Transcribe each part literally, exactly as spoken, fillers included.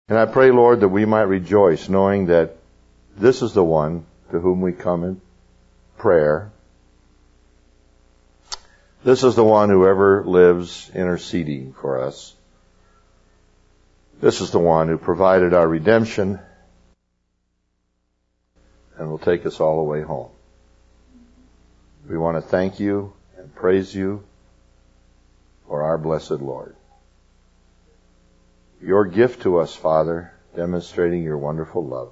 And I pray, Lord, that we might rejoice knowing that this is the one to whom we come in prayer. This is the one who ever lives interceding for us. This is the one who provided our redemption and will take us all the way home. We want to thank you and praise you for our blessed Lord. Your gift to us, Father, demonstrating your wonderful love.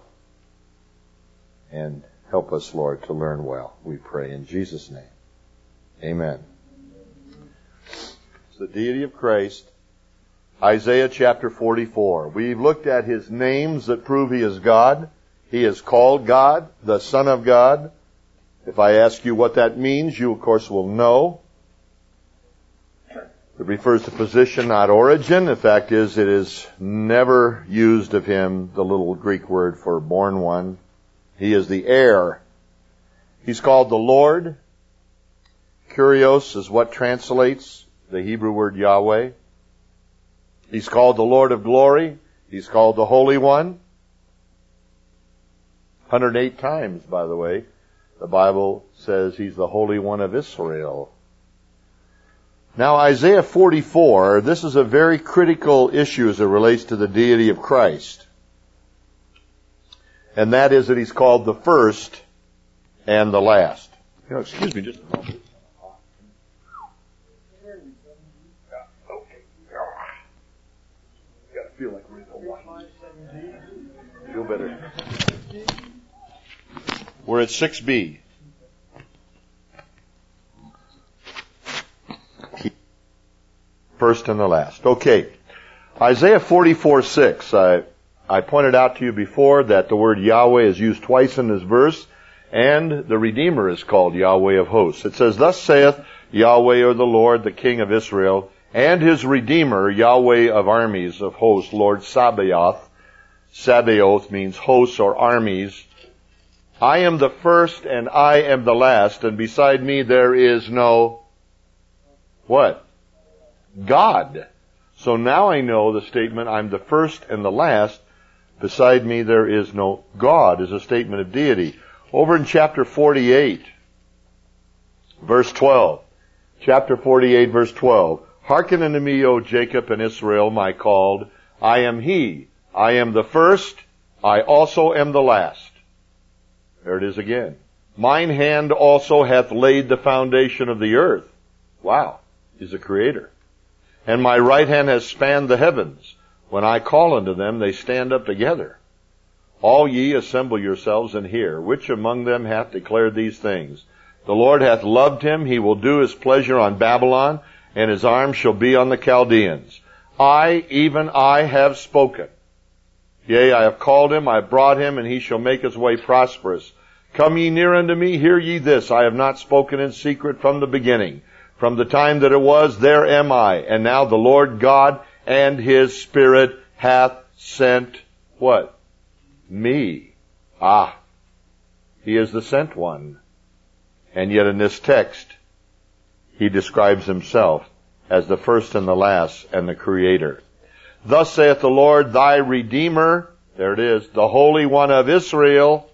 And help us, Lord, to learn well, we pray in Jesus' name. Amen. It's the deity of Christ. Isaiah chapter forty-four. We've looked at his names that prove he is God. He is called God, the Son of God. If I ask you what that means, you of course will know. It refers to position, not origin. The fact is, it is never used of him, the little Greek word for born one. He is the heir. He's called the Lord. Kurios is what translates the Hebrew word Yahweh. He's called the Lord of glory. He's called the Holy One. one hundred eight times, by the way, the Bible says he's the Holy One of Israel. Now, Isaiah forty-four, this is a very critical issue as it relates to the deity of Christ. And that is that he's called the first and the last. You know, excuse me just a moment. Got to feel like we're in Hawaii. Feel better. We're at six B. First and the last. Okay. Isaiah forty-four six. I, I pointed out to you before that the word Yahweh is used twice in this verse, and the Redeemer is called Yahweh of hosts. It says, "Thus saith Yahweh, or the Lord, the King of Israel, and his Redeemer, Yahweh of armies, of hosts, Lord Sabaoth." Sabaoth means hosts or armies. "I am the first and I am the last, and beside me there is no," what? God. So now I know the statement, "I'm the first and the last, beside me there is no God," is a statement of deity. Over in chapter forty-eight, verse twelve. Chapter forty-eight, verse twelve. "Hearken unto me, O Jacob and Israel, my called. I am he. I am the first. I also am the last." There it is again. "Mine hand also hath laid the foundation of the earth." Wow. He's a creator. "And my right hand has spanned the heavens. When I call unto them, they stand up together. All ye assemble yourselves and hear. Which among them hath declared these things? The Lord hath loved him. He will do his pleasure on Babylon, and his arm shall be on the Chaldeans. I, even I, have spoken. Yea, I have called him, I have brought him, and he shall make his way prosperous. Come ye near unto me, hear ye this. I have not spoken in secret from the beginning. From the time that it was, there am I. And now the Lord God and his Spirit hath sent," what? "Me." Ah, he is the sent one. And yet in this text, he describes himself as the first and the last and the Creator. "Thus saith the Lord, thy Redeemer," there it is, "the Holy One of Israel,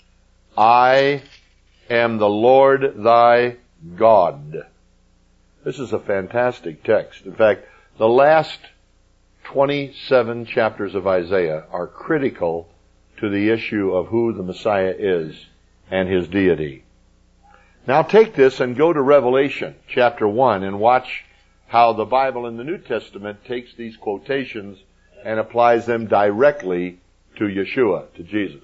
I am the Lord thy God." This is a fantastic text. In fact, the last twenty-seven chapters of Isaiah are critical to the issue of who the Messiah is and his deity. Now take this and go to Revelation chapter one and watch how the Bible in the New Testament takes these quotations and applies them directly to Yeshua, to Jesus.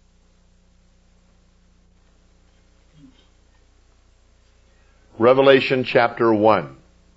Revelation chapter one.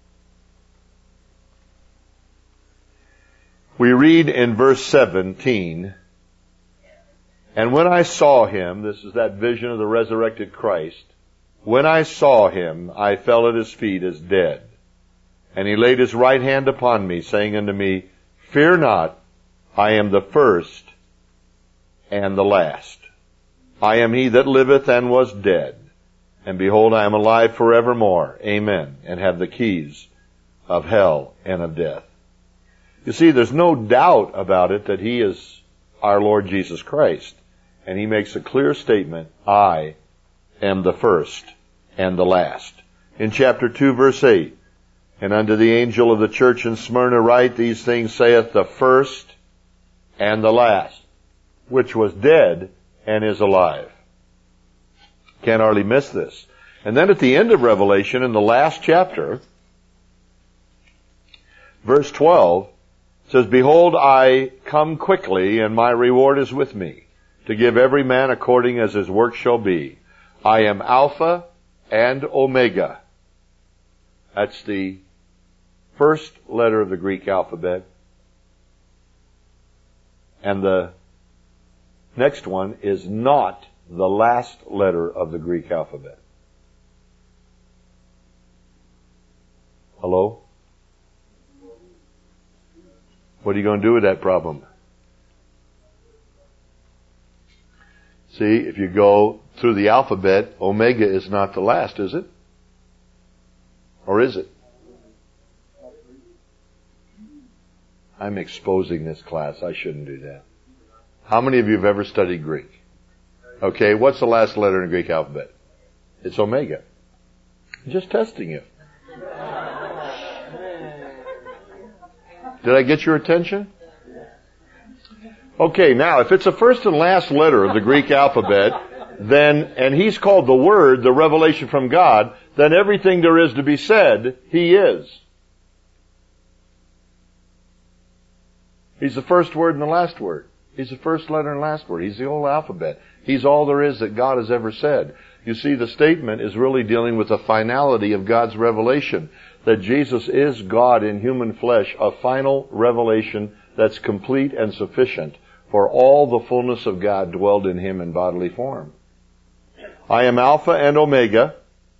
We read in verse seventeen, "And when I saw him," this is that vision of the resurrected Christ, "when I saw him, I fell at his feet as dead. And he laid his right hand upon me, saying unto me, Fear not, I am the first and the last. I am he that liveth and was dead. And behold, I am alive forevermore. Amen. And have the keys of hell and of death." You see, there's no doubt about it that He is our Lord Jesus Christ. And He makes a clear statement, I am the first and the last. In chapter two, verse eight, and unto the angel of the church in Smyrna write, these things saith the first and the last, which was dead and is alive. Can't hardly miss this. And then at the end of Revelation, in the last chapter, verse twelve, says, behold, I come quickly, and my reward is with me, to give every man according as his work shall be. I am Alpha and Omega. That's the first letter of the Greek alphabet. And the next one is not the last letter of the Greek alphabet. Hello? What are you going to do with that problem? See, if you go through the alphabet, Omega is not the last, is it? Or is it? I'm exposing this class. I shouldn't do that. How many of you have ever studied Greek? Okay, what's the last letter in the Greek alphabet? It's Omega. I'm just testing you. Did I get your attention? Okay, now, if it's the first and last letter of the Greek alphabet, then, and He's called the Word, the revelation from God, then everything there is to be said, He is. He's the first word and the last word. He's the first letter and last word. He's the whole alphabet. He's all there is that God has ever said. You see, the statement is really dealing with the finality of God's revelation. That Jesus is God in human flesh, a final revelation that's complete and sufficient, for all the fullness of God dwelled in Him in bodily form. I am Alpha and Omega,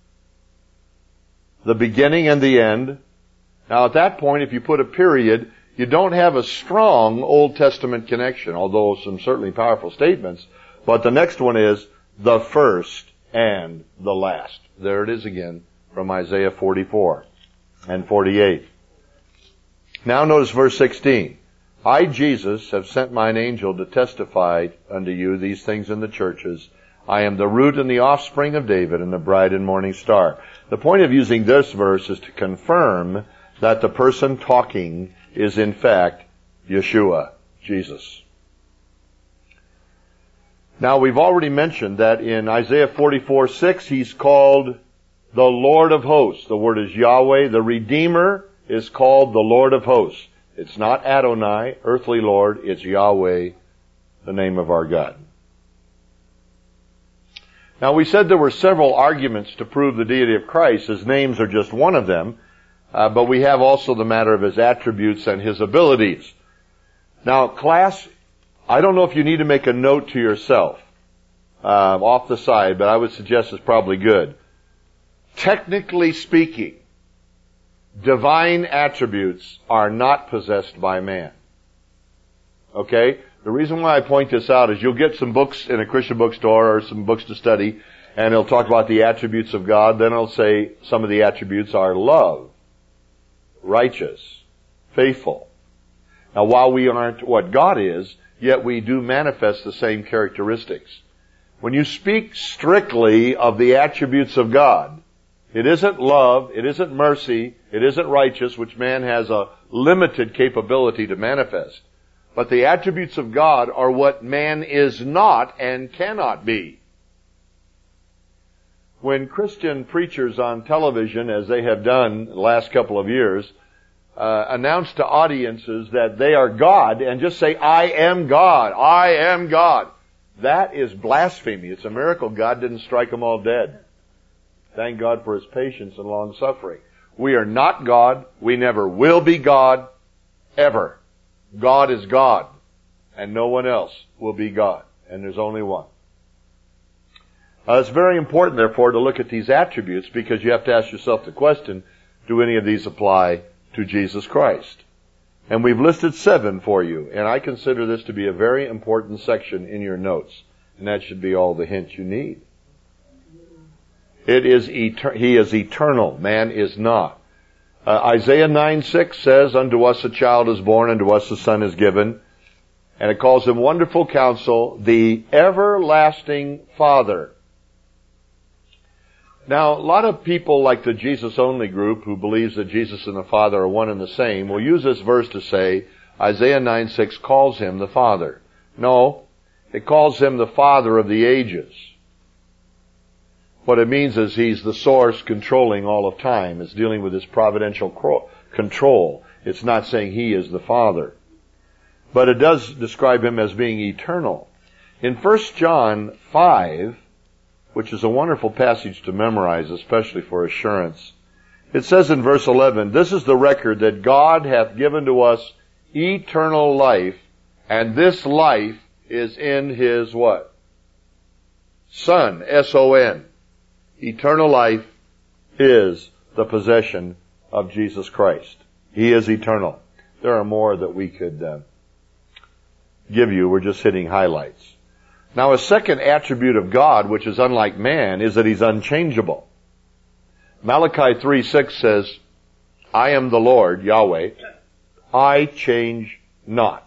the beginning and the end. Now at that point, if you put a period, you don't have a strong Old Testament connection, although some certainly powerful statements. But the next one is the first and the last. There it is again from Isaiah forty-four and forty-eight. Now notice verse sixteen. I, Jesus, have sent mine angel to testify unto you these things in the churches. I am the root and the offspring of David and the bright and morning star. The point of using this verse is to confirm that the person talking is in fact Yeshua, Jesus. Now we've already mentioned that in Isaiah forty-four six, He's called the Lord of hosts. The word is Yahweh. The Redeemer is called the Lord of hosts. It's not Adonai, earthly Lord. It's Yahweh, the name of our God. Now we said there were several arguments to prove the deity of Christ. His names are just one of them. Uh, but we have also the matter of His attributes and His abilities. Now, class, I don't know if you need to make a note to yourself uh, off the side, but I would suggest it's probably good. Technically speaking, divine attributes are not possessed by man. Okay? The reason why I point this out is you'll get some books in a Christian bookstore or some books to study, and it'll talk about the attributes of God. Then it'll say some of the attributes are love, righteous, faithful. Now, while we aren't what God is, yet we do manifest the same characteristics. When you speak strictly of the attributes of God, it isn't love, it isn't mercy, it isn't righteous, which man has a limited capability to manifest. But the attributes of God are what man is not and cannot be. When Christian preachers on television, as they have done the last couple of years, uh, announce to audiences that they are God and just say, I am God, I am God, that is blasphemy. It's a miracle God didn't strike them all dead. Thank God for His patience and long suffering. We are not God. We never will be God, ever. God is God, and no one else will be God, and there's only one. Uh, it's very important, therefore, to look at these attributes, because you have to ask yourself the question, do any of these apply to Jesus Christ? And we've listed seven for you, and I consider this to be a very important section in your notes, and that should be all the hint you need. It is eter- He is eternal. Man is not. Uh, Isaiah nine six says, unto us a child is born, unto us a son is given. And it calls him Wonderful Counsel, the Everlasting Father. Now, a lot of people like the Jesus-only group who believes that Jesus and the Father are one and the same will use this verse to say Isaiah nine six calls him the Father. No, it calls him the Father of the ages. What it means is he's the source controlling all of time. It's dealing with his providential control. It's not saying he is the Father. But it does describe him as being eternal. In First John five, which is a wonderful passage to memorize, especially for assurance, it says in verse eleven, this is the record that God hath given to us eternal life, and this life is in his what? Son, S O N. Eternal life is the possession of Jesus Christ. He is eternal. There are more that we could uh, give you. We're just hitting highlights. Now, a second attribute of God, which is unlike man, is that he's unchangeable. Malachi three six says, I am the Lord, Yahweh. I change not.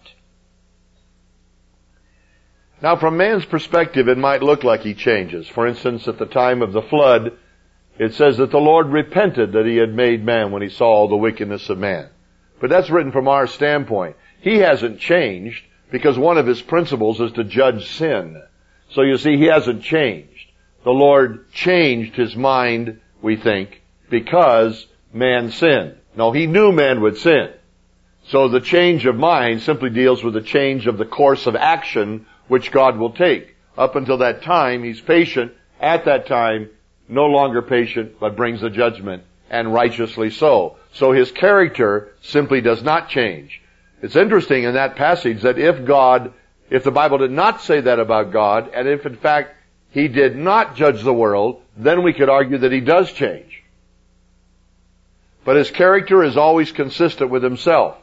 Now, from man's perspective, it might look like he changes. For instance, at the time of the flood, it says that the Lord repented that he had made man when he saw all the wickedness of man. But that's written from our standpoint. He hasn't changed, because one of his principles is to judge sin. So you see, he hasn't changed. The Lord changed his mind, we think, because man sinned. No, he knew man would sin. So the change of mind simply deals with the change of the course of action which God will take. Up until that time, he's patient. At that time, no longer patient, but brings the judgment, and righteously so. So his character simply does not change. It's interesting in that passage that if God, if the Bible did not say that about God, and if in fact he did not judge the world, then we could argue that he does change. But his character is always consistent with himself.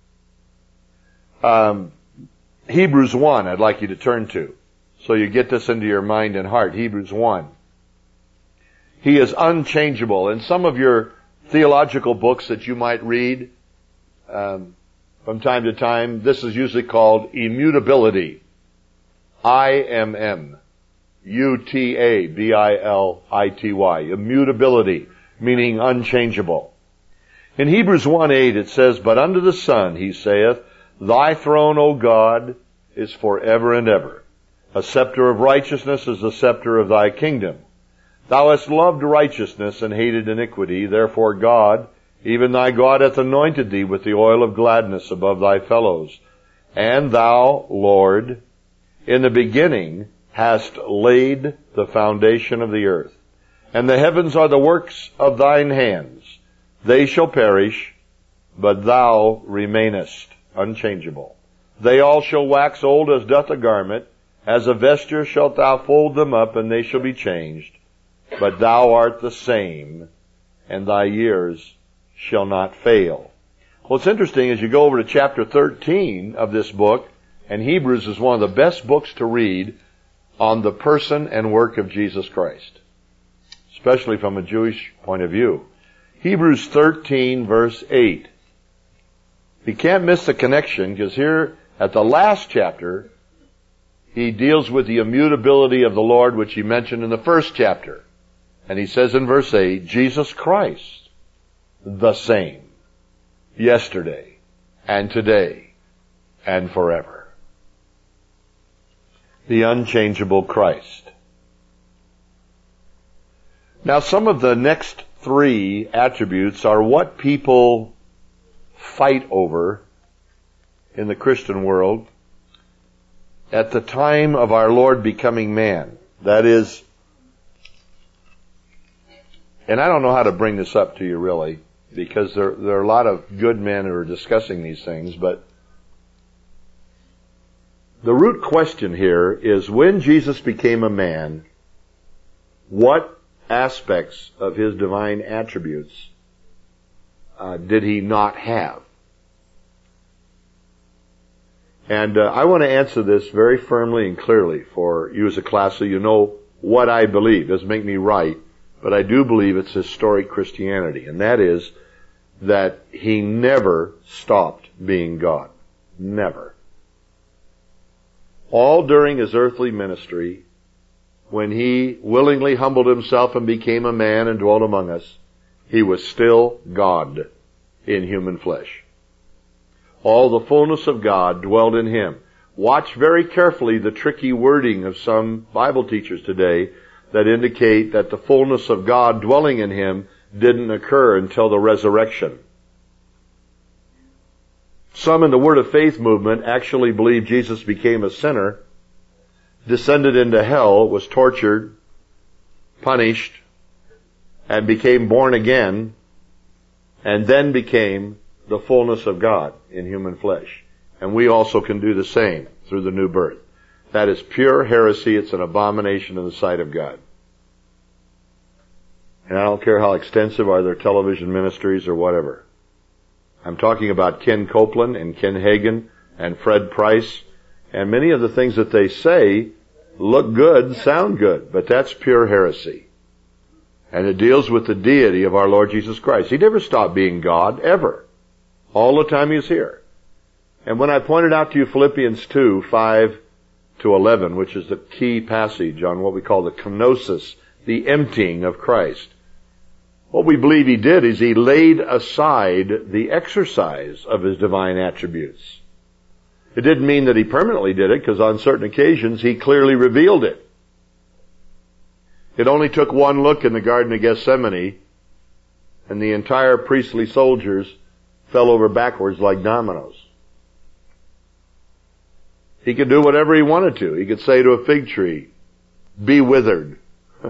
Um, Hebrews one, I'd like you to turn to, so you get this into your mind and heart. Hebrews one. He is unchangeable. In some of your theological books that you might read, um, from time to time, this is usually called immutability. I M M. U T A B I L I T Y. Immutability, meaning unchangeable. In Hebrews one eight it says, But unto the Son he saith, Thy throne, O God, is forever and ever. A scepter of righteousness is the scepter of thy kingdom. Thou hast loved righteousness and hated iniquity. Therefore God, even thy God, hath anointed thee with the oil of gladness above thy fellows. And thou, Lord, in the beginning hast laid the foundation of the earth. And the heavens are the works of thine hands. They shall perish, but thou remainest unchangeable. They all shall wax old as doth a garment. As a vesture shalt thou fold them up, and they shall be changed. But thou art the same, and thy years shall not fail. Well, it's interesting as you go over to chapter thirteen of this book, and Hebrews is one of the best books to read on the person and work of Jesus Christ, especially from a Jewish point of view. Hebrews thirteen verse eight. You can't miss the connection, because here at the last chapter, he deals with the immutability of the Lord, which he mentioned in the first chapter. And he says in verse eight, Jesus Christ, the same, yesterday, and today, and forever. The unchangeable Christ. Now, some of the next three attributes are what people fight over in the Christian world at the time of our Lord becoming man. That is, and I don't know how to bring this up to you really, because there, there are a lot of good men who are discussing these things, but the root question here is, when Jesus became a man, what aspects of his divine attributes uh, did he not have? And uh, I want to answer this very firmly and clearly for you as a class, so you know what I believe. It doesn't make me right, but I do believe it's historic Christianity, and that is that He never stopped being God. Never. All during His earthly ministry, when He willingly humbled Himself and became a man and dwelt among us, He was still God in human flesh. All the fullness of God dwelled in Him. Watch very carefully the tricky wording of some Bible teachers today that indicate that the fullness of God dwelling in Him didn't occur until the resurrection. Some in the Word of Faith movement actually believe Jesus became a sinner, descended into hell, was tortured, punished, and became born again, and then became the fullness of God in human flesh. And we also can do the same through the new birth. That is pure heresy. It's an abomination in the sight of God. And I don't care how extensive are their television ministries or whatever. I'm talking about Ken Copeland and Ken Hagin and Fred Price, and many of the things that they say look good, sound good, but that's pure heresy. And it deals with the deity of our Lord Jesus Christ. He never stopped being God, ever. All the time He was here. And when I pointed out to you Philippians two, five to eleven, which is the key passage on what we call the kenosis, the emptying of Christ, what we believe He did is He laid aside the exercise of His divine attributes. It didn't mean that He permanently did it, because on certain occasions He clearly revealed it. It only took one look in the Garden of Gethsemane, and the entire priestly soldiers fell over backwards like dominoes. He could do whatever He wanted to. He could say to a fig tree, "Be withered."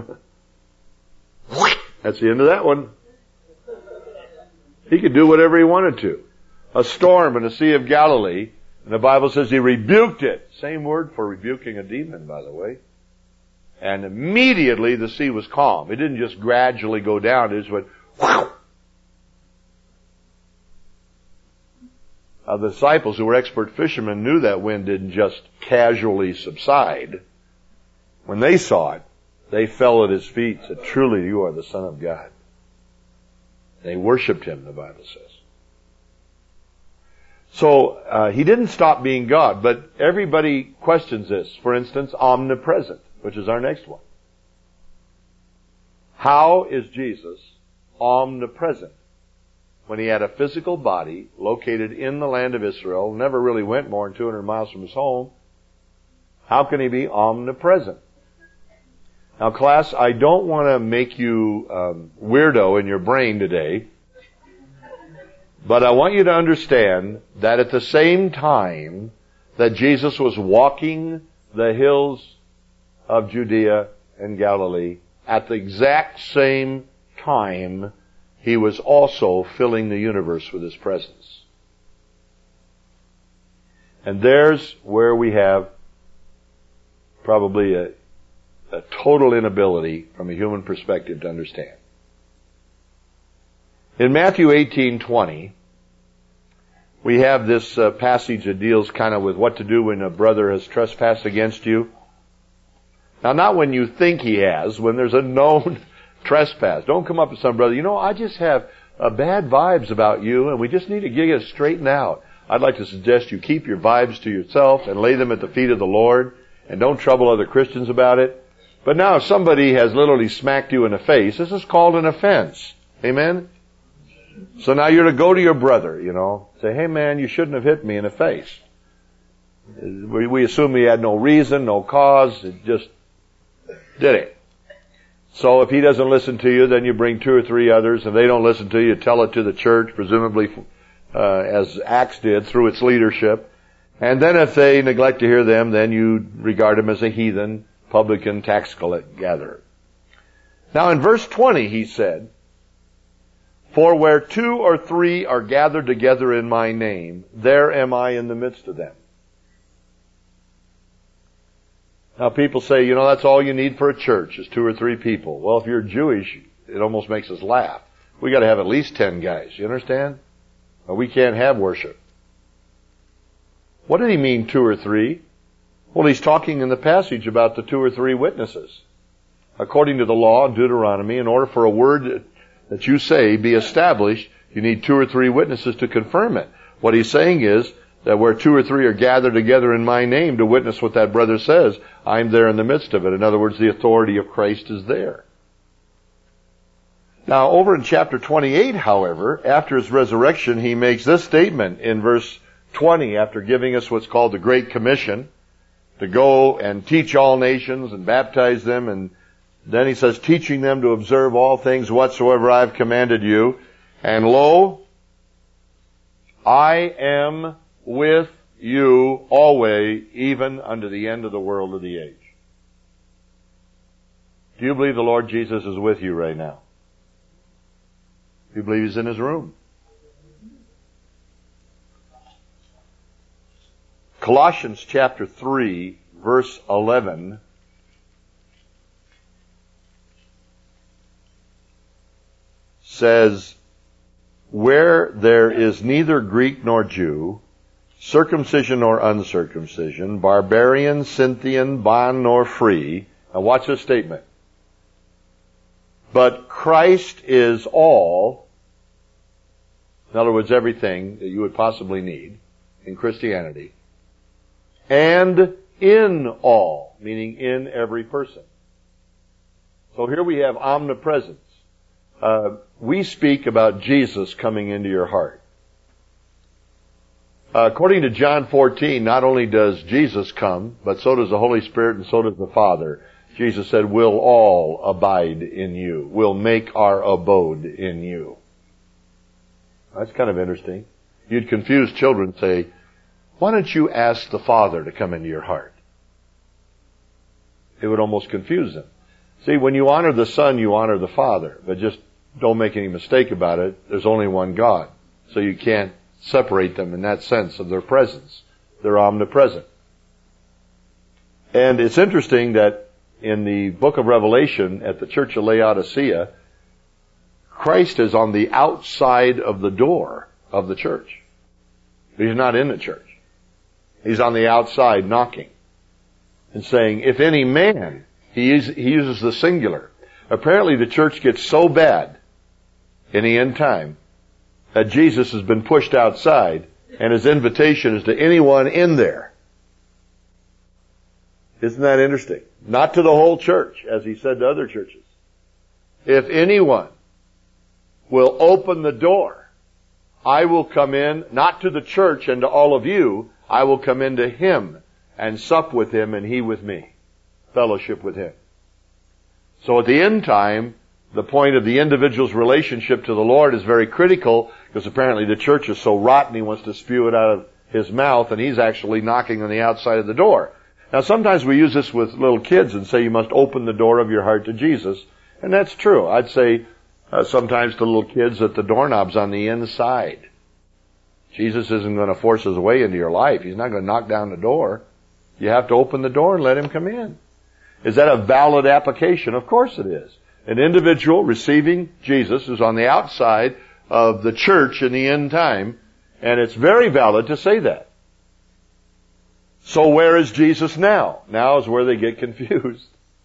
That's the end of that one. He could do whatever He wanted to. A storm in the Sea of Galilee, and the Bible says He rebuked it. Same word for rebuking a demon, by the way. And immediately the sea was calm. It didn't just gradually go down. It just went, wow. Uh, the disciples, who were expert fishermen, knew that wind didn't just casually subside. When they saw it, they fell at His feet and said, "Truly you are the Son of God." They worshiped Him, the Bible says. So, uh, He didn't stop being God, but everybody questions this. For instance, omnipresent, which is our next one. How is Jesus omnipresent when He had a physical body located in the land of Israel, never really went more than two hundred miles from His home? How can He be omnipresent? Now, class, I don't want to make you um, weirdo in your brain today, but I want you to understand that at the same time that Jesus was walking the hills of Judea and Galilee, at the exact same time, He was also filling the universe with His presence. And there's where we have probably a A total inability from a human perspective to understand. In Matthew eighteen twenty, we have this uh, passage that deals kind of with what to do when a brother has trespassed against you. Now, not when you think he has, when there's a known trespass. Don't come up to some brother, "You know, I just have uh, bad vibes about you, and we just need to get it straightened out." I'd like to suggest you keep your vibes to yourself and lay them at the feet of the Lord, and don't trouble other Christians about it. But now if somebody has literally smacked you in the face, this is called an offense. Amen? So now you're to go to your brother, you know, say, "Hey man, you shouldn't have hit me in the face." We, we assume he had no reason, no cause, it just did it. So if he doesn't listen to you, then you bring two or three others. If they don't listen to you, tell it to the church, presumably uh, as Acts did through its leadership. And then if they neglect to hear them, then you regard them as a heathen, publican, tax gatherer. Now in verse twenty he said, "For where two or three are gathered together in my name, there am I in the midst of them." Now people say, you know, that's all you need for a church is two or three people. Well, if you're Jewish, it almost makes us laugh. We got to have at least ten guys. You understand? Or we can't have worship. What did he mean, two or three? Well, he's talking in the passage about the two or three witnesses. According to the law in Deuteronomy, in order for a word that you say be established, You need two or three witnesses to confirm it. What he's saying is that where two or three are gathered together in my name to witness what that brother says, I'm there in the midst of it. In other words, the authority of Christ is there. Now, over in chapter twenty-eight, however, after his resurrection, he makes this statement in verse twenty, after giving us what's called the Great Commission, to go and teach all nations and baptize them, and then he says, teaching them to observe all things whatsoever I've commanded you. And lo, I am with you always, even unto the end of the world of the age. Do you believe the Lord Jesus is with you right now? Do you believe He's in His room? Colossians chapter three, verse eleven says, where there is neither Greek nor Jew, circumcision nor uncircumcision, barbarian, Scythian, bond nor free. Now watch this statement. But Christ is all, in other words, everything that you would possibly need in Christianity, and in all, meaning in every person. So here we have omnipresence. Uh, we speak about Jesus coming into your heart. Uh, according to John fourteen, not only does Jesus come, but so does the Holy Spirit and so does the Father. Jesus said, we'll all abide in you. We'll make our abode in you. That's kind of interesting. You'd confuse children, say, why don't you ask the Father to come into your heart? It would almost confuse them. See, when you honor the Son, you honor the Father. But just don't make any mistake about it. There's only one God. So you can't separate them in that sense of their presence. They're omnipresent. And it's interesting that in the book of Revelation at the church of Laodicea, Christ is on the outside of the door of the church. He's not in the church. He's on the outside knocking and saying, if any man, he, is, he uses the singular. Apparently the church gets so bad in the end time that Jesus has been pushed outside and his invitation is to anyone in there. Isn't that interesting? Not to the whole church, as he said to other churches. If anyone will open the door, I will come in, not to the church and to all of you, I will come into him and sup with him and he with me. Fellowship with him. So at the end time, the point of the individual's relationship to the Lord is very critical, because apparently the church is so rotten he wants to spew it out of his mouth, and he's actually knocking on the outside of the door. Now sometimes we use this with little kids and say you must open the door of your heart to Jesus, and that's true. I'd say uh, sometimes to little kids that the doorknob's on the inside. Jesus isn't going to force his way into your life. He's not going to knock down the door. You have to open the door and let him come in. Is that a valid application? Of course it is. An individual receiving Jesus is on the outside of the church in the end time, and it's very valid to say that. So where is Jesus now? Now is where they get confused.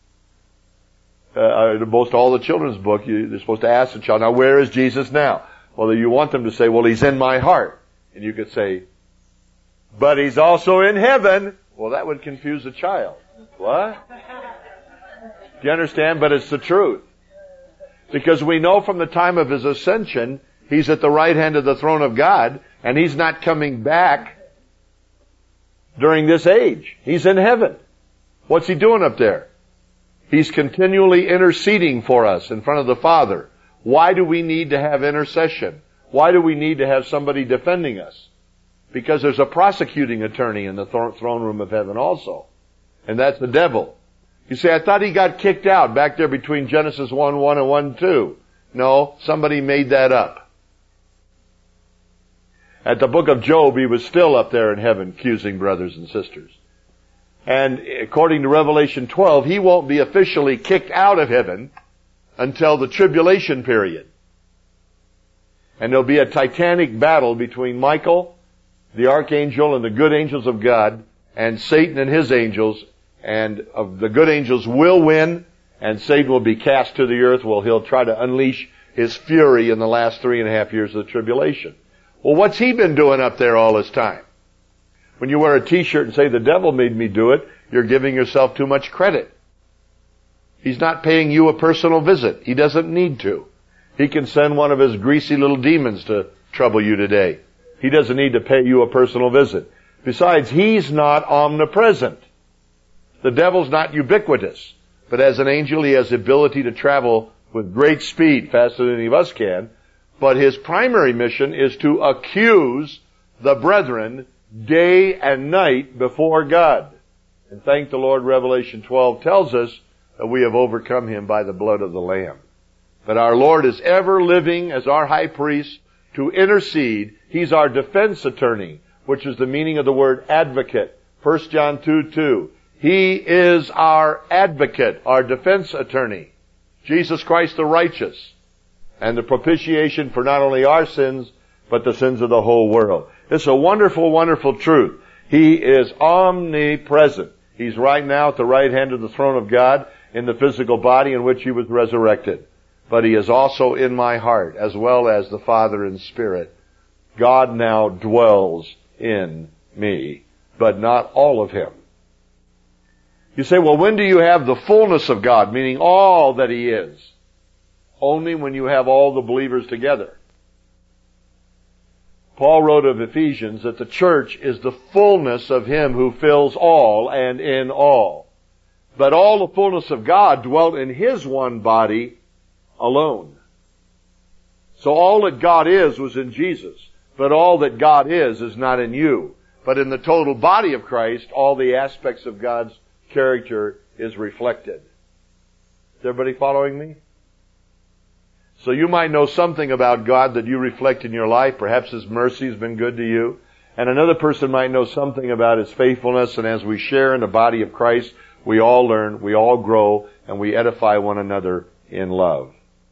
Uh, most all the children's book, you, they're supposed to ask the child, now where is Jesus now? Well, you want them to say, well, he's in my heart. And you could say, but he's also in heaven. Well, that would confuse the child. What? Do you understand? But it's the truth. Because we know from the time of his ascension, he's at the right hand of the throne of God, and he's not coming back during this age. He's in heaven. What's he doing up there? He's continually interceding for us in front of the Father. Why do we need to have intercession? Why do we need to have somebody defending us? Because there's a prosecuting attorney in the throne room of heaven also. And that's the devil. You say, I thought he got kicked out back there between Genesis one one and one two. No, somebody made that up. At the book of Job, he was still up there in heaven accusing brothers and sisters. And according to Revelation twelve, he won't be officially kicked out of heaven until the tribulation period. And there'll be a titanic battle between Michael, the archangel, and the good angels of God, and Satan and his angels. And of the good angels will win, and Satan will be cast to the earth. Well, he'll try to unleash his fury in the last three and a half years of the tribulation. Well, what's he been doing up there all this time? When you wear a t-shirt and say, the devil made me do it, you're giving yourself too much credit. He's not paying you a personal visit. He doesn't need to. He can send one of his greasy little demons to trouble you today. He doesn't need to pay you a personal visit. Besides, he's not omnipresent. The devil's not ubiquitous. But as an angel, he has the ability to travel with great speed, faster than any of us can. But his primary mission is to accuse the brethren day and night before God. And thank the Lord, Revelation twelve tells us that we have overcome him by the blood of the Lamb. But our Lord is ever living as our high priest to intercede. He's our defense attorney, which is the meaning of the word advocate. First John two two. He is our advocate, our defense attorney. Jesus Christ the righteous. And the propitiation for not only our sins, but the sins of the whole world. It's a wonderful, wonderful truth. He is omnipresent. He's right now at the right hand of the throne of God in the physical body in which he was resurrected. But he is also in my heart, as well as the Father in spirit. God now dwells in me, but not all of him. You say, well, when do you have the fullness of God, meaning all that he is? Only when you have all the believers together. Paul wrote of Ephesians that the church is the fullness of him who fills all and in all. But all the fullness of God dwelt in his one body alone. So all that God is was in Jesus. But all that God is is not in you. But in the total body of Christ, all the aspects of God's character is reflected. Is everybody following me? So you might know something about God that you reflect in your life. Perhaps his mercy has been good to you. And another person might know something about his faithfulness. And as we share in the body of Christ, we all learn, we all grow, and we edify one another in love.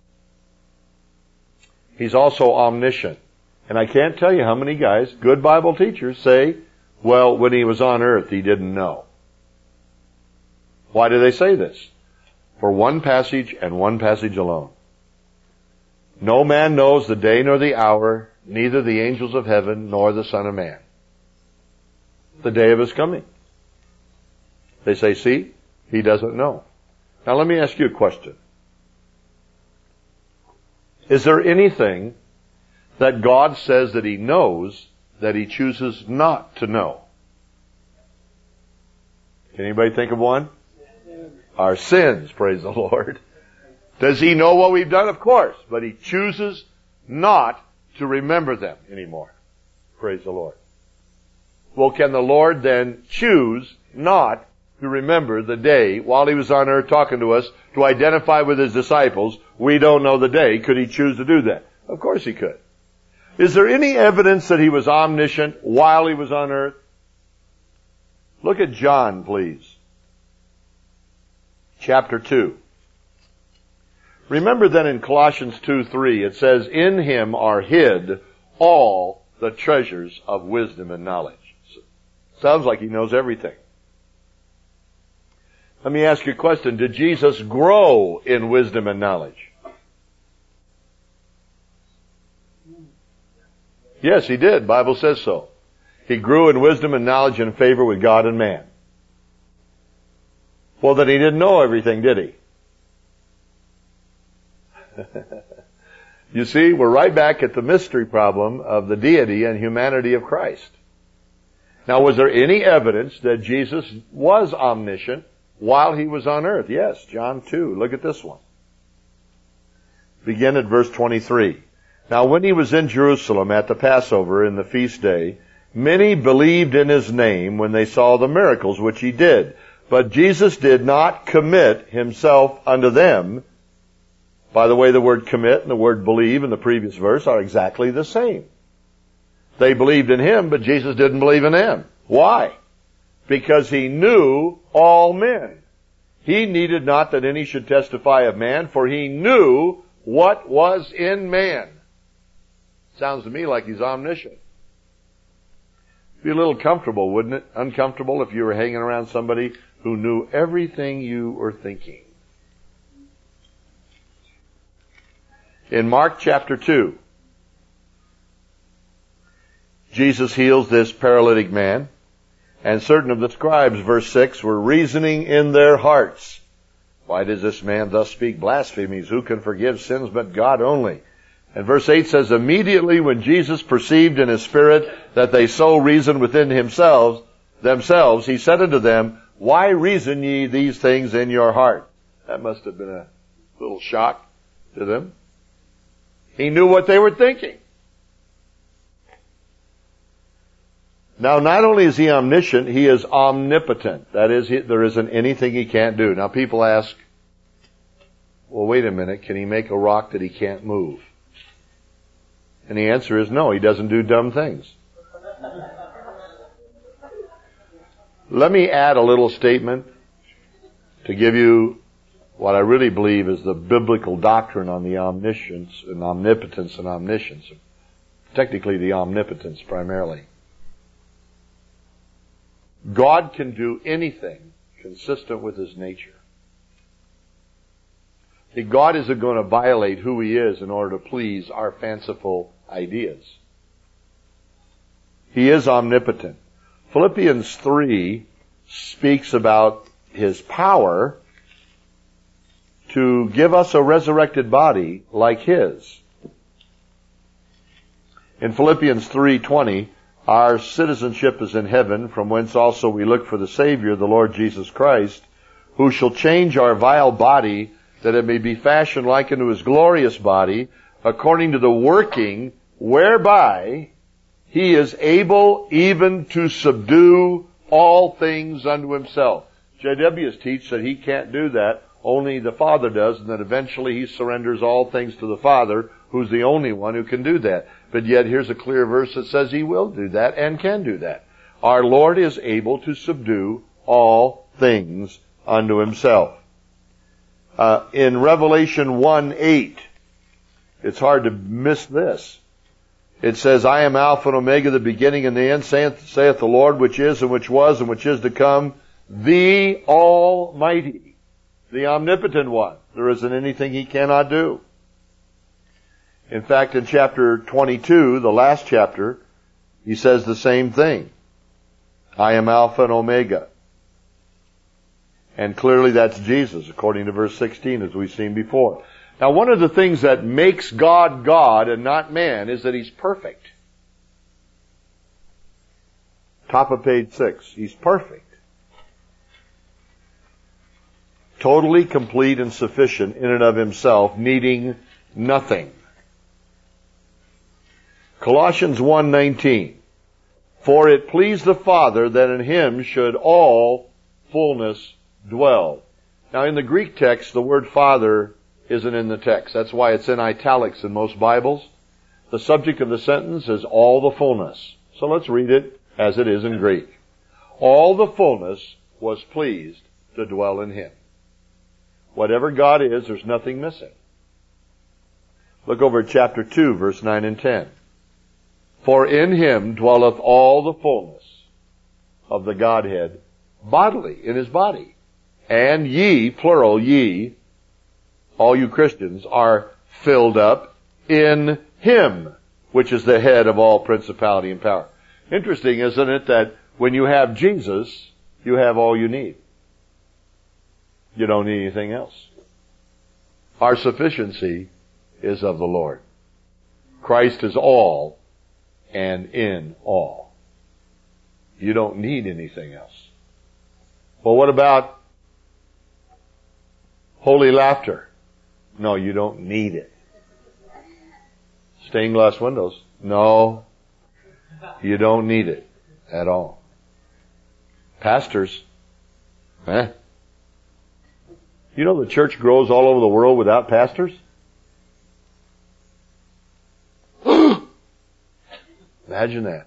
He's also omniscient. And I can't tell you how many guys, good Bible teachers, say, well, when he was on earth, he didn't know. Why do they say this? For one passage and one passage alone. No man knows the day nor the hour, neither the angels of heaven nor the Son of Man. The day of his coming. They say, see, he doesn't know. Now let me ask you a question. Is there anything that God says that he knows that he chooses not to know? Can anybody think of one? Our sins, praise the Lord. Does he know what we've done? Of course. But he chooses not to remember them anymore. Praise the Lord. Well, can the Lord then choose not to remember the day while he was on earth talking to us to identify with his disciples? We don't know the day. Could he choose to do that? Of course he could. Is there any evidence that he was omniscient while he was on earth? Look at John, please. Chapter two. Remember then in Colossians two three, it says, in him are hid all the treasures of wisdom and knowledge. Sounds like he knows everything. Let me ask you a question. Did Jesus grow in wisdom and knowledge? Yes, he did. The Bible says so. He grew in wisdom and knowledge and favor with God and man. Well, then he didn't know everything, did he? You see, we're right back at the mystery problem of the deity and humanity of Christ. Now, was there any evidence that Jesus was omniscient while he was on earth? Yes, John two. Look at this one. Begin at verse twenty-three. Now, when he was in Jerusalem at the Passover in the feast day, many believed in his name when they saw the miracles which he did. But Jesus did not commit himself unto them. By the way, the word commit and the word believe in the previous verse are exactly the same. They believed in him, but Jesus didn't believe in them. Why? Because he knew all men. He needed not that any should testify of man, for he knew what was in man. Sounds to me like he's omniscient. Be a little comfortable, wouldn't it? Uncomfortable if you were hanging around somebody who knew everything you were thinking. In Mark chapter two, Jesus heals this paralytic man, and certain of the scribes, verse six, were reasoning in their hearts, why does this man thus speak blasphemies? Who can forgive sins but God only? And verse eight says, immediately when Jesus perceived in his spirit that they so reasoned within himself, themselves, he said unto them, why reason ye these things in your heart? That must have been a little shock to them. He knew what they were thinking. Now, not only is he omniscient, he is omnipotent. That is, he, there isn't anything he can't do. Now, people ask, well, wait a minute, can he make a rock that he can't move? And the answer is no, he doesn't do dumb things. Let me add a little statement to give you what I really believe is the biblical doctrine on the omniscience and omnipotence and omniscience. Technically, the omnipotence primarily. God can do anything consistent with his nature. See, God isn't going to violate who he is in order to please our fanciful ideas. He is omnipotent. Philippians three speaks about his power to give us a resurrected body like his. In Philippians three twenty, our citizenship is in heaven, from whence also we look for the Savior, the Lord Jesus Christ, who shall change our vile body, that it may be fashioned like unto his glorious body, according to the working whereby he is able even to subdue all things unto himself. J Ws teach that he can't do that, only the Father does, and that eventually he surrenders all things to the Father, who's the only one who can do that. But yet here's a clear verse that says he will do that and can do that. Our Lord is able to subdue all things unto himself. Uh, in Revelation one eight, it's hard to miss this. It says, I am Alpha and Omega, the beginning and the end, saith, saith the Lord, which is and which was and which is to come, the Almighty, the Omnipotent One. There isn't anything he cannot do. In fact, in chapter twenty-two, the last chapter, he says the same thing. I am Alpha and Omega. And clearly that's Jesus, according to verse sixteen, as we've seen before. Now, one of the things that makes God God and not man is that he's perfect. Top of page six. He's perfect. Totally complete and sufficient in and of himself, needing nothing. Colossians one nineteen. For it pleased the Father that in him should all fullness dwell. Now, in the Greek text, the word Father isn't in the text. That's why it's in italics in most Bibles. The subject of the sentence is all the fullness. So let's read it as it is in Greek. All the fullness was pleased to dwell in him. Whatever God is, there's nothing missing. Look over at chapter two, verse nine and ten. For in him dwelleth all the fullness of the Godhead bodily, in his body. And ye, plural ye, all you Christians, are filled up in him, which is the head of all principality and power. Interesting, isn't it, that when you have Jesus, you have all you need. You don't need anything else. Our sufficiency is of the Lord. Christ is all and in all. You don't need anything else. Well, what about holy laughter? No, you don't need it. Stained glass windows? No, you don't need it at all. Pastors? Eh? You know the church grows all over the world without pastors? Imagine that.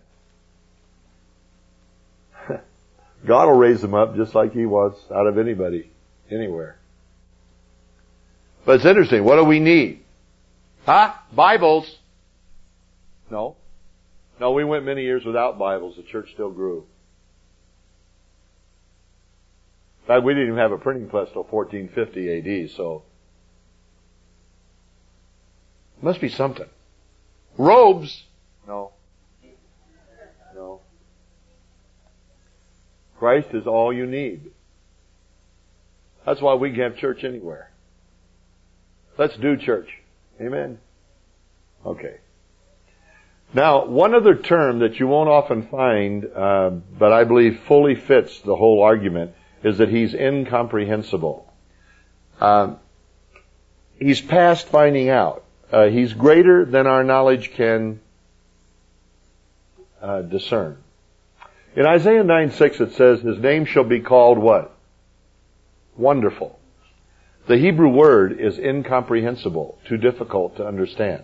God will raise them up just like he was out of anybody, anywhere. But it's interesting. What do we need? Huh? Bibles? No. No, we went many years without Bibles. The church still grew. In fact, we didn't even have a printing press till fourteen fifty A D, so. Must be something. Robes? No. No. Christ is all you need. That's why we can have church anywhere. Let's do church. Amen. Okay. Now, one other term that you won't often find, uh, but I believe fully fits the whole argument, is that he's incomprehensible. Um, he's past finding out. Uh, he's greater than our knowledge can uh, discern. In Isaiah nine six it says, his name shall be called what? Wonderful. The Hebrew word is incomprehensible, too difficult to understand.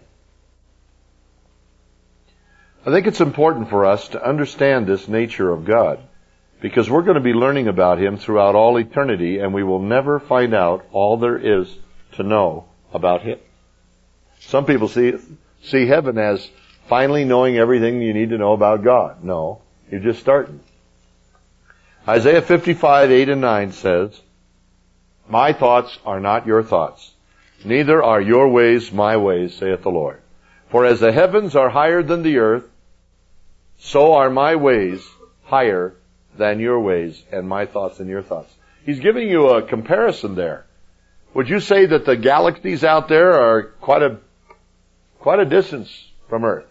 I think it's important for us to understand this nature of God, because we're going to be learning about Him throughout all eternity, and we will never find out all there is to know about Him. Some people see, see heaven as finally knowing everything you need to know about God. No, you're just starting. Isaiah fifty-five, eight and nine says, my thoughts are not your thoughts, neither are your ways my ways, saith the Lord. For as the heavens are higher than the earth, so are my ways higher than your ways, and my thoughts than your thoughts. He's giving you a comparison there. Would you say that the galaxies out there are quite a, quite a distance from Earth?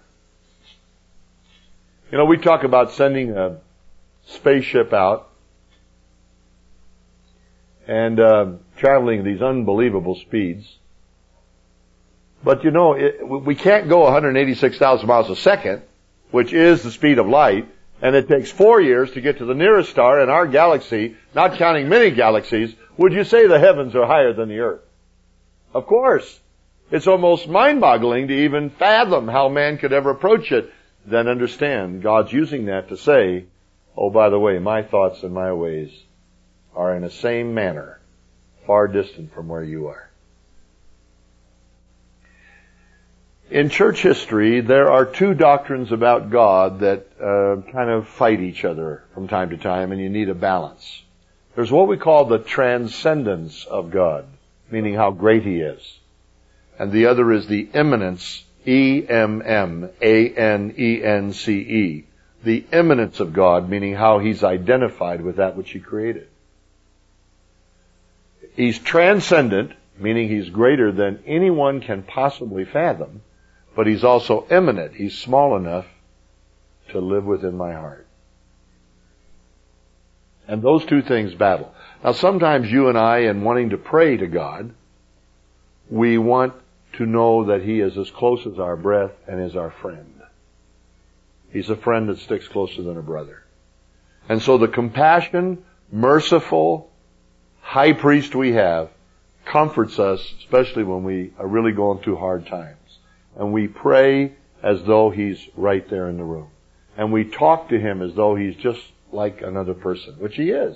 You know, we talk about sending a spaceship out and uh, traveling these unbelievable speeds. But you know, it, we can't go one hundred eighty-six thousand miles a second, which is the speed of light, and it takes four years to get to the nearest star in our galaxy, not counting many galaxies. Would you say the heavens are higher than the earth? Of course. It's almost mind-boggling to even fathom how man could ever approach it. Then understand, God's using that to say, oh, by the way, my thoughts and my ways are in the same manner, far distant from where you are. In church history, there are two doctrines about God that uh, kind of fight each other from time to time, and you need a balance. There's what we call the transcendence of God, meaning how great He is. And the other is the immanence, E M M A N E N C E, the immanence of God, meaning how He's identified with that which He created. He's transcendent, meaning He's greater than anyone can possibly fathom, but He's also immanent. He's small enough to live within my heart. And those two things battle. Now sometimes you and I, in wanting to pray to God, we want to know that He is as close as our breath and is our friend. He's a friend that sticks closer than a brother. And so the compassion, merciful high priest we have comforts us, especially when we are really going through hard times. And we pray as though He's right there in the room. And we talk to Him as though He's just like another person, which He is.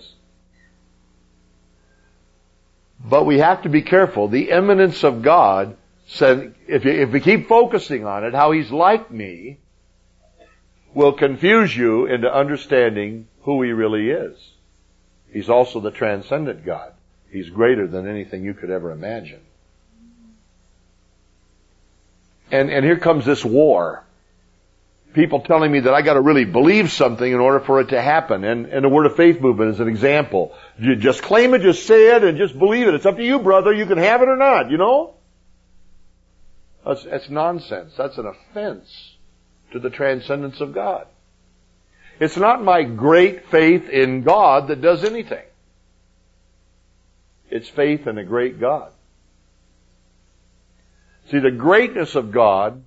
But we have to be careful. The immanence of God said, if, you, if we keep focusing on it, how He's like me, will confuse you into understanding who He really is. He's also the transcendent God. He's greater than anything you could ever imagine. And, and here comes this war. People telling me that I gotta really believe something in order for it to happen. And, and the Word of Faith movement is an example. You just claim it, just say it, and just believe it. It's up to you, brother. You can have it or not, you know? That's, that's nonsense. That's an offense to the transcendence of God. It's not my great faith in God that does anything. It's faith in a great God. See, the greatness of God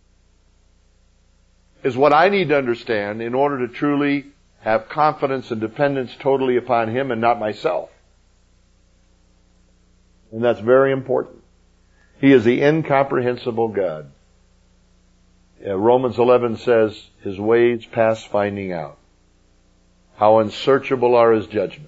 is what I need to understand in order to truly have confidence and dependence totally upon Him and not myself. And that's very important. He is the incomprehensible God. Yeah, Romans eleven says, His ways past finding out. How unsearchable are His judgments.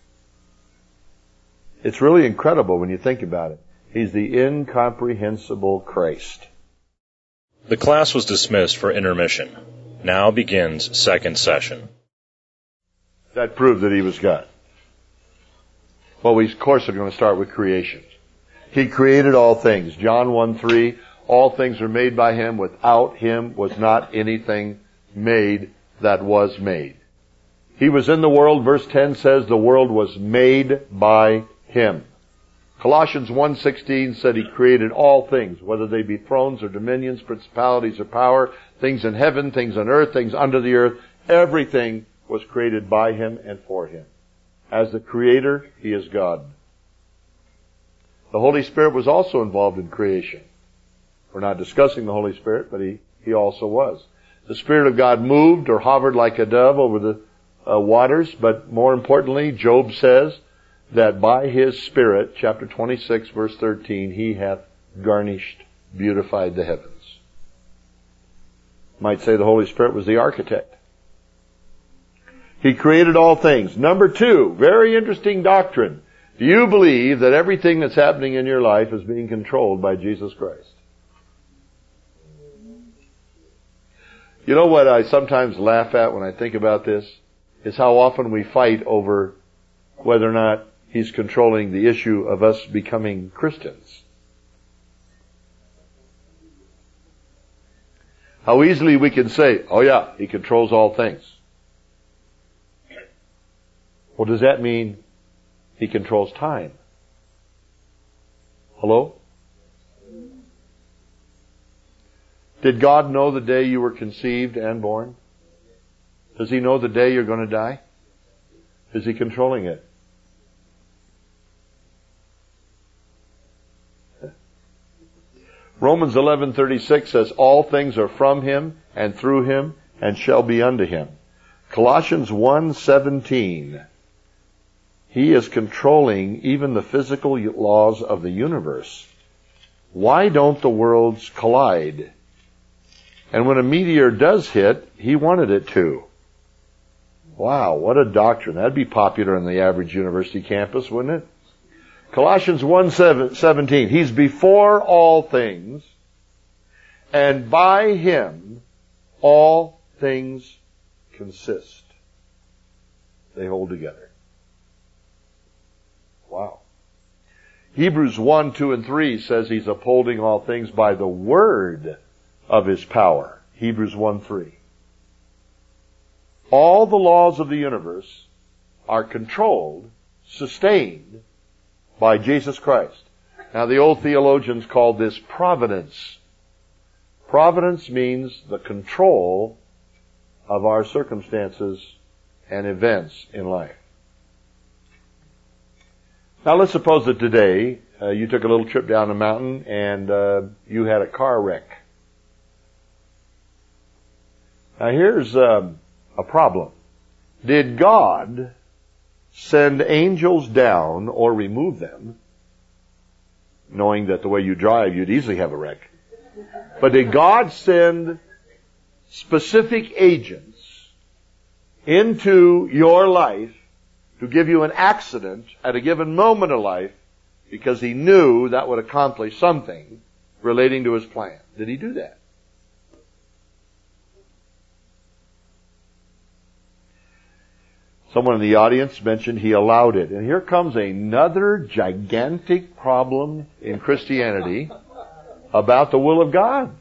It's really incredible when you think about it. He's the incomprehensible Christ. The class was dismissed for intermission. Now begins second session. That proved that He was God. Well, we, of course, are going to start with creation. He created all things. John one three, All things were made by him. Without him was not anything made that was made. He was in the world. Verse ten says the world was made by him. Colossians one sixteen said he created all things, whether they be thrones or dominions, principalities or power, things in heaven, things on earth, things under the earth. Everything was created by him and for him. As the creator, he is God. The Holy Spirit was also involved in creation. We're not discussing the Holy Spirit, but he, he also was. The Spirit of God moved or hovered like a dove over the uh, waters, but more importantly, Job says that by his Spirit, chapter twenty-six, verse thirteen, he hath garnished, beautified the heavens. Might say the Holy Spirit was the architect. He created all things. Number two, very interesting doctrine. Do you believe that everything that's happening in your life is being controlled by Jesus Christ? You know what I sometimes laugh at when I think about this? Is how often we fight over whether or not he's controlling the issue of us becoming Christians. How easily we can say, oh yeah, he controls all things. Well, does that mean he controls time? Hello? Did God know the day you were conceived and born? Does he know the day you're going to die? Is he controlling it? Romans eleven thirty-six says, all things are from him and through him and shall be unto him. Colossians one seventeen. He is controlling even the physical laws of the universe. Why don't the worlds collide? And when a meteor does hit, he wanted it to. Wow, what a doctrine. That'd be popular on the average university campus, wouldn't it? Colossians one seventeen. He's before all things, and by him all things consist. They hold together. Wow. Hebrews one, two, and three says he's upholding all things by the word of his power. Hebrews one, three. All the laws of the universe are controlled, sustained by Jesus Christ. Now the old theologians called this providence. Providence means the control of our circumstances and events in life. Now let's suppose that today uh, you took a little trip down the mountain and uh, you had a car wreck. Now here's um, a problem. Did God send angels down or remove them, knowing that the way you drive you'd easily have a wreck? But did God send specific agents into your life to give you an accident at a given moment of life because he knew that would accomplish something relating to his plan? Did he do that? Someone in the audience mentioned he allowed it. And here comes another gigantic problem in Christianity about the will of God.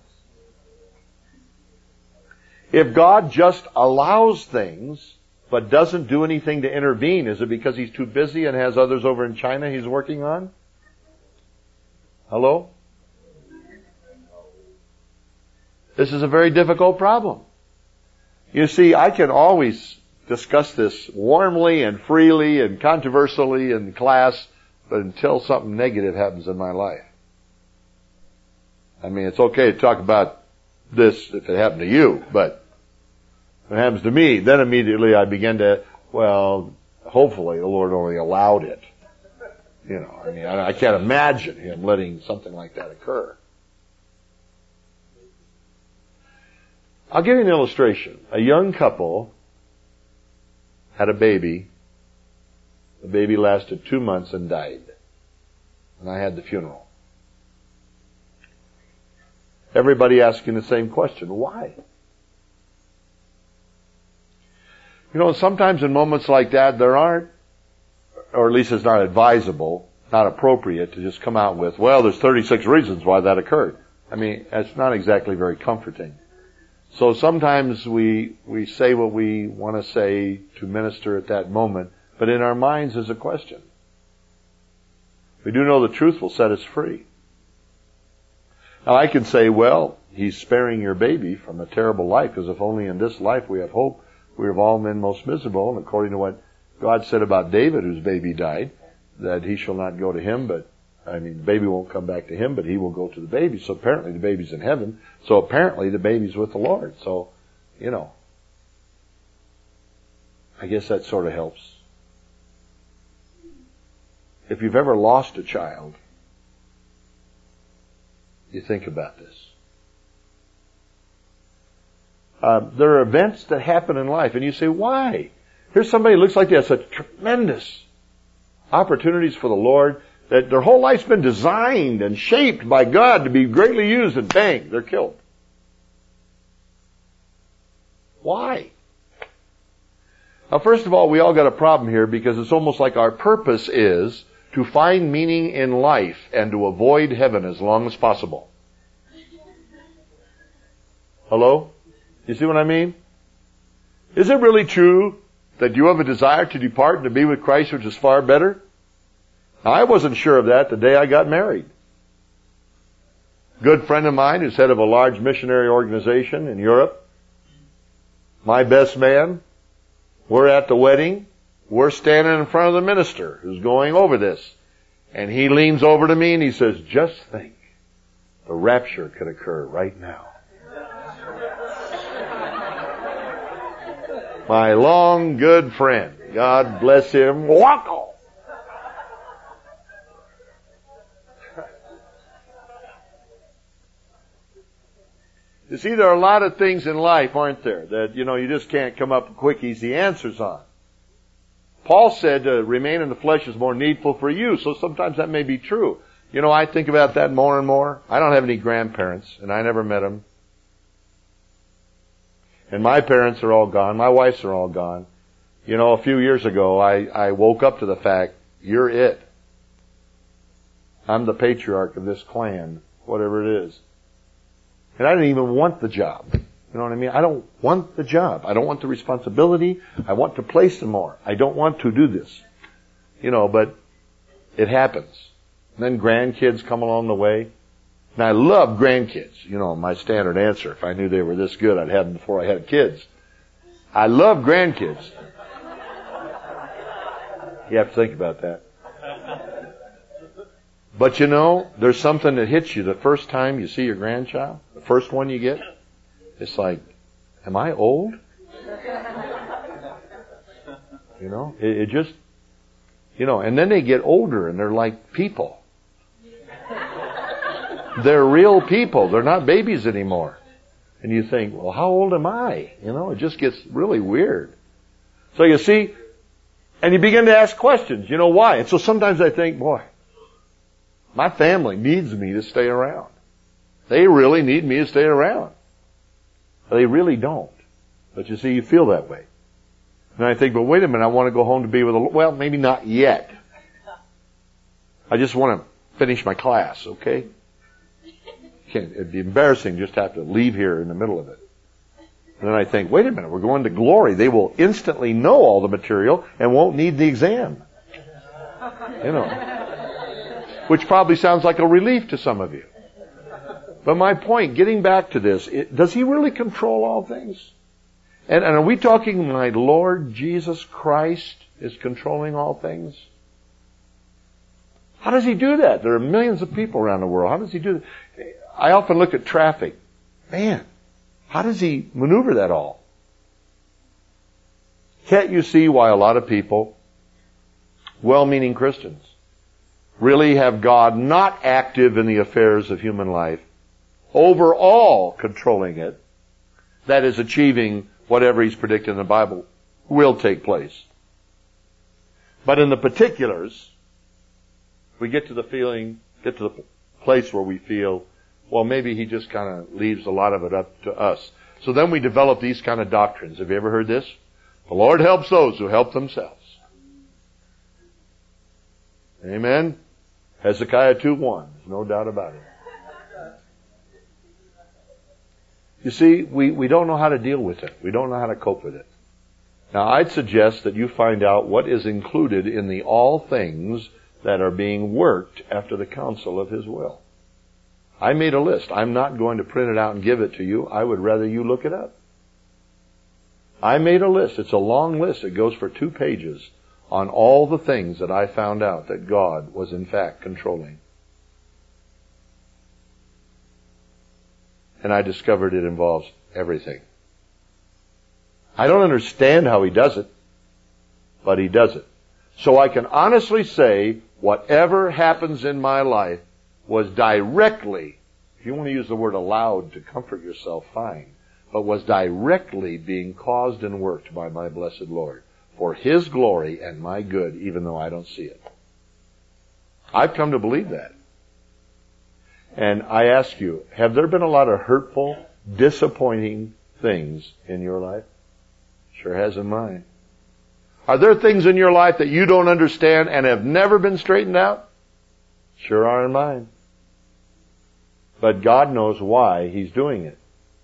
If God just allows things but doesn't do anything to intervene, is it because he's too busy and has others over in China he's working on? Hello? This is a very difficult problem. You see, I can always discuss this warmly and freely and controversially in class, but until something negative happens in my life. I mean, it's okay to talk about this if it happened to you, but if it happens to me, then immediately I begin to, well, hopefully the Lord only allowed it. You know, I mean, I, I can't imagine him letting something like that occur. I'll give you an illustration. A young couple had a baby. The baby lasted two months and died. And I had the funeral. Everybody asking the same question. Why? You know, sometimes in moments like that, there aren't, or at least it's not advisable, not appropriate to just come out with, well, there's thirty-six reasons why that occurred. I mean, that's not exactly very comforting. So sometimes we, we say what we want to say to minister at that moment, but in our minds is a question. We do know the truth will set us free. Now I can say, well, he's sparing your baby from a terrible life, because if only in this life we have hope, we are of all men most miserable. And according to what God said about David, whose baby died, that he shall not go to him, but, I mean, the baby won't come back to him, but he will go to the baby. So apparently the baby's in heaven. So apparently the baby's with the Lord. So, you know, I guess that sort of helps. If you've ever lost a child, you think about this. Uh, there are events that happen in life, and you say, why? Here's somebody who looks like they have such tremendous opportunities for the Lord, that their whole life's been designed and shaped by God to be greatly used, and bang, they're killed. Why? Now, first of all, we all got a problem here, because it's almost like our purpose is to find meaning in life and to avoid heaven as long as possible. Hello? You see what I mean? Is it really true that you have a desire to depart and to be with Christ, which is far better? Now, I wasn't sure of that the day I got married. Good friend of mine who's head of a large missionary organization in Europe, my best man, we're at the wedding. We're standing in front of the minister who's going over this. And he leans over to me and he says, just think, the rapture could occur right now. My long, good friend, God bless him, wacko! You see, there are a lot of things in life, aren't there, that, you know, you just can't come up with quick, easy answers on. Paul said to remain in the flesh is more needful for you, so sometimes that may be true. You know, I think about that more and more. I don't have any grandparents, and I never met them. And my parents are all gone. My wife's are all gone. You know, a few years ago, I, I woke up to the fact, you're it. I'm the patriarch of this clan, whatever it is. And I didn't even want the job. You know what I mean? I don't want the job. I don't want the responsibility. I want to play some more. I don't want to do this. You know, but it happens. And then grandkids come along the way. And I love grandkids. You know, my standard answer. If I knew they were this good, I'd have them before I had kids. I love grandkids. You have to think about that. But you know, there's something that hits you the first time you see your grandchild. The first one you get. It's like, am I old? You know, it, it just, you know, and then they get older and they're like people. They're real people. They're not babies anymore. And you think, well, how old am I? You know, it just gets really weird. So you see, and you begin to ask questions. You know why? And so sometimes I think, boy, my family needs me to stay around. They really need me to stay around. They really don't. But you see, you feel that way. And I think, but wait a minute, I want to go home to be with the Lord. Well, maybe not yet. I just want to finish my class, okay? Can't, it'd be embarrassing just to have to leave here in the middle of it. And then I think, wait a minute, we're going to glory. They will instantly know all the material and won't need the exam. You know. Which probably sounds like a relief to some of you. But my point, getting back to this, it, does he really control all things? And, and are we talking my Lord Jesus Christ is controlling all things? How does he do that? There are millions of people around the world. How does he do that? I often look at traffic. Man, how does he maneuver that all? Can't you see why a lot of people, well-meaning Christians, really have God not active in the affairs of human life, overall controlling it, that is achieving whatever he's predicted in the Bible will take place. But in the particulars, we get to the feeling, get to the place where we feel, well, maybe he just kind of leaves a lot of it up to us. So then we develop these kind of doctrines. Have you ever heard this? The Lord helps those who help themselves. Amen? Hezekiah two one. There's no doubt about it. You see, we, we don't know how to deal with it. We don't know how to cope with it. Now, I'd suggest that you find out what is included in the all things that are being worked after the counsel of His will. I made a list. I'm not going to print it out and give it to you. I would rather you look it up. I made a list. It's a long list. It goes for two pages on all the things that I found out that God was in fact controlling. And I discovered it involves everything. I don't understand how He does it, but He does it. So I can honestly say whatever happens in my life was directly, if you want to use the word allowed to comfort yourself, fine, but was directly being caused and worked by my blessed Lord for His glory and my good, even though I don't see it. I've come to believe that. And I ask you, have there been a lot of hurtful, disappointing things in your life? Sure has in mine. Are there things in your life that you don't understand and have never been straightened out? Sure are in mine. But God knows why He's doing it.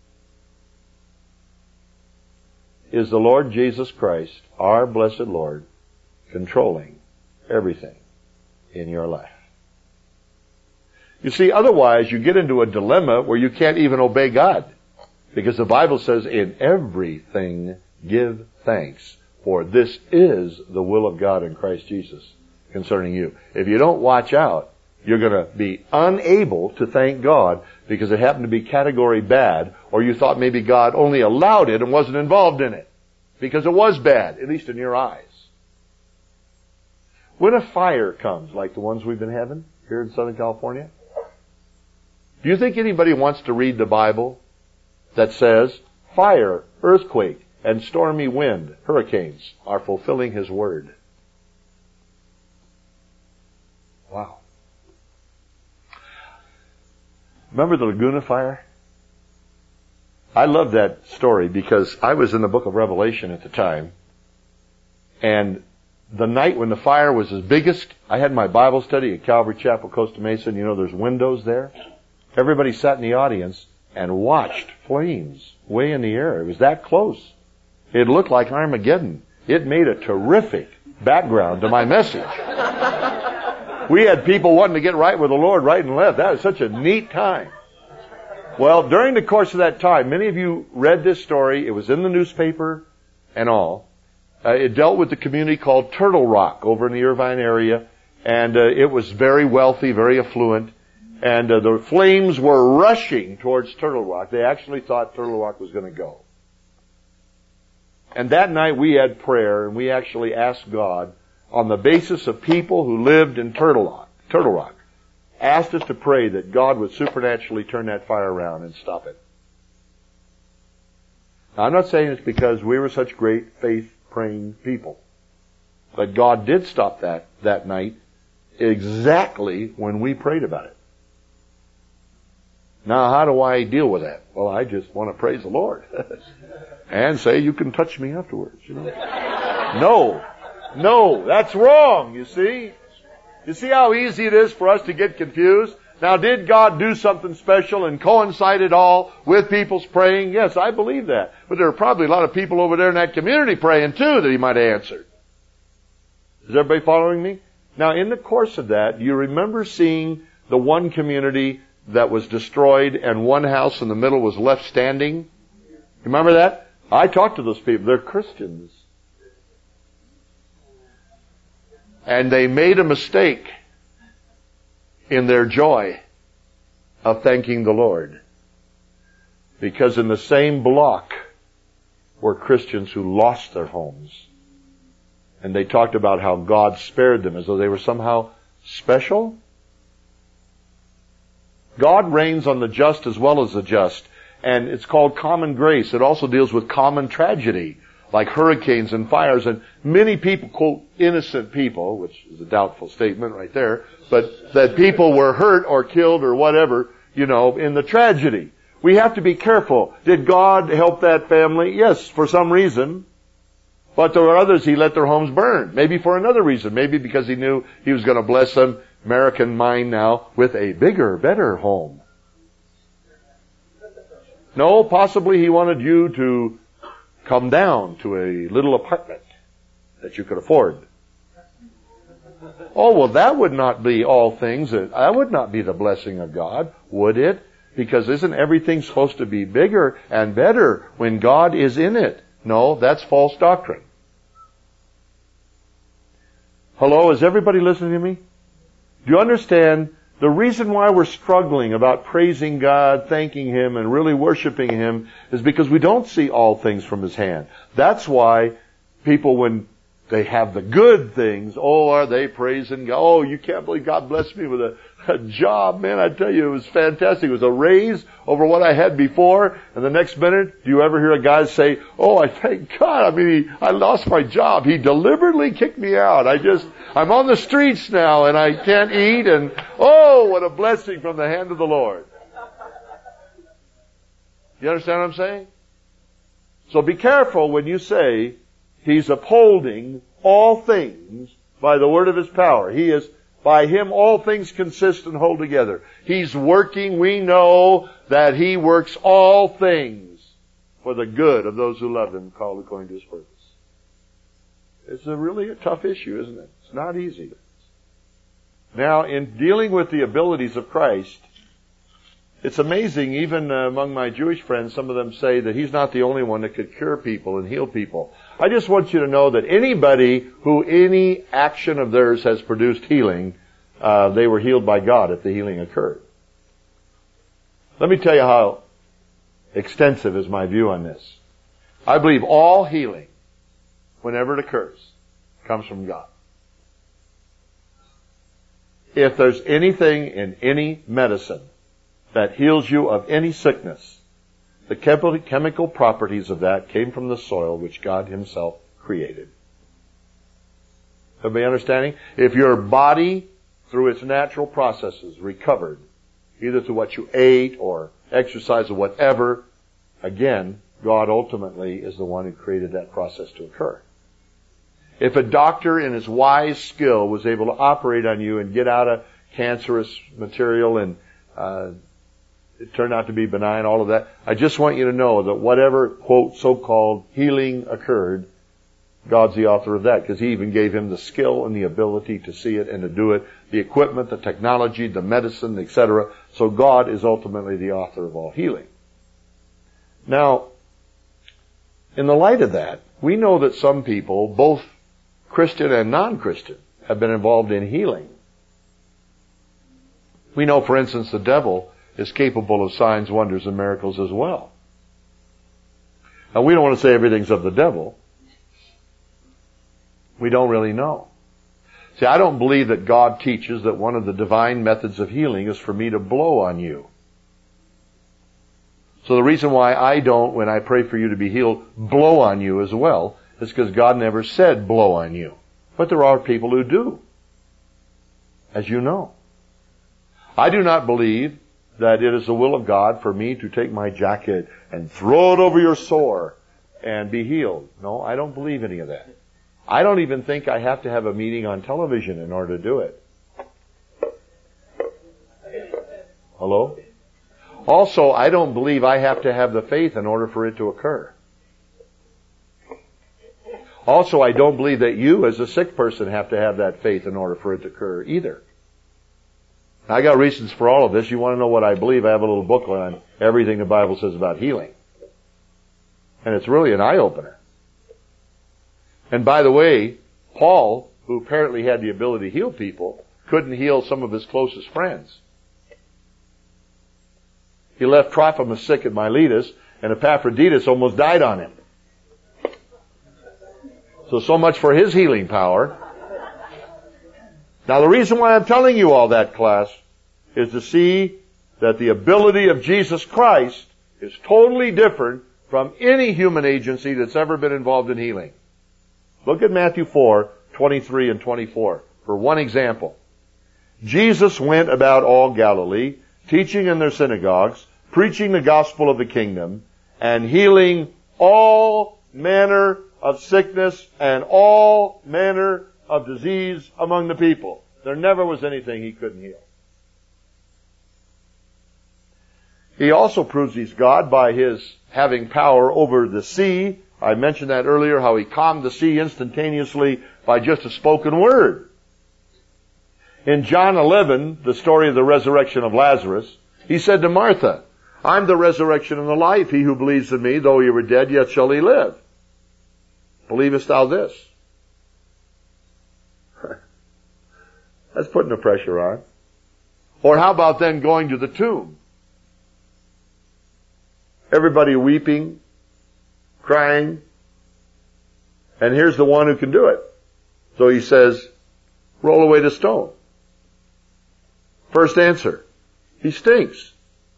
Is the Lord Jesus Christ, our blessed Lord, controlling everything in your life? You see, otherwise you get into a dilemma where you can't even obey God. Because the Bible says, in everything give thanks, for this is the will of God in Christ Jesus concerning you. If you don't watch out, you're going to be unable to thank God because it happened to be category bad, or you thought maybe God only allowed it and wasn't involved in it because it was bad, at least in your eyes. When a fire comes, like the ones we've been having here in Southern California, do you think anybody wants to read the Bible that says fire, earthquake, and stormy wind, hurricanes, are fulfilling His word? Wow. Remember the Laguna fire? I love that story because I was in the book of Revelation at the time, and the night when the fire was as biggest, I had my Bible study at Calvary Chapel, Costa Mesa, and you know there's windows there. Everybody sat in the audience and watched flames way in the air. It was that close. It looked like Armageddon. It made a terrific background to my message. We had people wanting to get right with the Lord right and left. That was such a neat time. Well, during the course of that time, many of you read this story. It was in the newspaper and all. Uh, it dealt with the community called Turtle Rock over in the Irvine area. And uh, it was very wealthy, very affluent. And uh, the flames were rushing towards Turtle Rock. They actually thought Turtle Rock was going to go. And that night we had prayer, and we actually asked God, on the basis of people who lived in Turtle Rock, Turtle Rock, asked us to pray that God would supernaturally turn that fire around and stop it. Now, I'm not saying it's because we were such great faith-praying people. But God did stop that that night exactly when we prayed about it. Now, how do I deal with that? Well, I just want to praise the Lord. And say, you can touch me afterwards, you know. No. No, that's wrong, you see. You see how easy it is for us to get confused? Now, did God do something special and coincide it all with people's praying? Yes, I believe that. But there are probably a lot of people over there in that community praying too that He might have answered. Is everybody following me? Now, in the course of that, you remember seeing the one community that was destroyed and one house in the middle was left standing? Remember that? I talked to those people. They're Christians. And they made a mistake in their joy of thanking the Lord. Because in the same block were Christians who lost their homes. And they talked about how God spared them as though they were somehow special. God reigns on the just as well as the just. And it's called common grace. It also deals with common tragedy, like hurricanes and fires. And many people, quote, innocent people, which is a doubtful statement right there, but that people were hurt or killed or whatever, you know, in the tragedy. We have to be careful. Did God help that family? Yes, for some reason. But there were others He let their homes burn. Maybe for another reason. Maybe because He knew He was going to bless them, American mind now, with a bigger, better home. No, possibly He wanted you to come down to a little apartment that you could afford. Oh, well, that would not be all things. That would not be the blessing of God, would it? Because isn't everything supposed to be bigger and better when God is in it? No, that's false doctrine. Hello, is everybody listening to me? Do you understand the reason why we're struggling about praising God, thanking Him, and really worshiping Him is because we don't see all things from His hand. That's why people, when they have the good things, oh, are they praising God? Oh, you can't believe God blessed me with a, a job, man. I tell you, it was fantastic. It was a raise over what I had before. And the next minute, do you ever hear a guy say, oh, I thank God. I mean, he, I lost my job. He deliberately kicked me out. I just, I'm on the streets now and I can't eat. And oh, what a blessing from the hand of the Lord. You understand what I'm saying? So be careful when you say, He's upholding all things by the word of His power. He is, by Him all things consist and hold together. He's working, we know that He works all things for the good of those who love Him, called according to His purpose. It's a really a tough issue, isn't it? It's not easy. Now, in dealing with the abilities of Christ, it's amazing, even among my Jewish friends, some of them say that He's not the only one that could cure people and heal people. I just want you to know that anybody who any action of theirs has produced healing, uh, they were healed by God if the healing occurred. Let me tell you how extensive is my view on this. I believe all healing, whenever it occurs, comes from God. If there's anything in any medicine that heals you of any sickness, the chemical properties of that came from the soil which God Himself created. Everybody understanding? If your body, through its natural processes, recovered, either through what you ate or exercise or whatever, again, God ultimately is the one who created that process to occur. If a doctor in his wise skill was able to operate on you and get out a cancerous material and uh, it turned out to be benign, all of that, I just want you to know that whatever, quote, so-called healing occurred, God's the author of that, because He even gave him the skill and the ability to see it and to do it, the equipment, the technology, the medicine, et cetera. So God is ultimately the author of all healing. Now, in the light of that, we know that some people, both Christian and non-Christian, have been involved in healing. We know, for instance, the devil is capable of signs, wonders, and miracles as well. Now, we don't want to say everything's of the devil. We don't really know. See, I don't believe that God teaches that one of the divine methods of healing is for me to blow on you. So the reason why I don't, when I pray for you to be healed, blow on you as well, is because God never said blow on you. But there are people who do, as you know. I do not believe that it is the will of God for me to take my jacket and throw it over your sore and be healed. No, I don't believe any of that. I don't even think I have to have a meeting on television in order to do it. Hello? Also, I don't believe I have to have the faith in order for it to occur. Also, I don't believe that you as a sick person have to have that faith in order for it to occur either. I got reasons for all of this. You want to know what I believe? I have a little booklet on everything the Bible says about healing. And it's really an eye-opener. And by the way, Paul, who apparently had the ability to heal people, couldn't heal some of his closest friends. He left Trophimus sick at Miletus, and Epaphroditus almost died on him. So, so much for his healing power. Now, the reason why I'm telling you all that, class, is to see that the ability of Jesus Christ is totally different from any human agency that's ever been involved in healing. Look at Matthew four, twenty-three and twenty-four for one example. Jesus went about all Galilee, teaching in their synagogues, preaching the gospel of the kingdom, and healing all manner of sickness and all manner of disease among the people. There never was anything He couldn't heal. He also proves He's God by His having power over the sea. I mentioned that earlier, how He calmed the sea instantaneously by just a spoken word. In John eleven, the story of the resurrection of Lazarus, He said to Martha, I'm the resurrection and the life. He who believes in me, though he were dead, yet shall he live. Believest thou this? That's putting the pressure on. Or how about then going to the tomb? Everybody weeping, crying, and here's the one who can do it. So He says, roll away the stone. First answer, he stinks.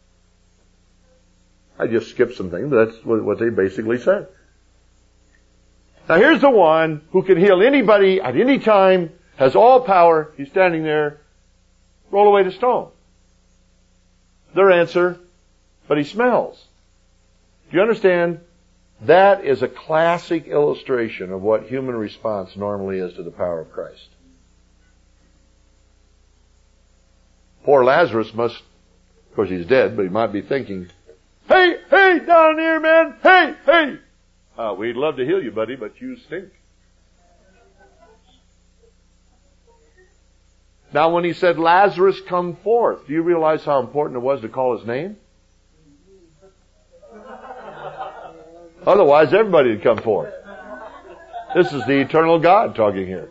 I just skipped some things, but that's what they basically said. Now here's the one who can heal anybody at any time, has all power. He's standing there. Roll away the stone. Their answer, but he smells. Do you understand? That is a classic illustration of what human response normally is to the power of Christ. Poor Lazarus must, of course he's dead, but he might be thinking, hey, hey, down here, man, hey, hey. Uh, we'd love to heal you, buddy, but you stink. Now when He said, Lazarus, come forth, do you realize how important it was to call his name? Otherwise, everybody would come forth. This is the eternal God talking here.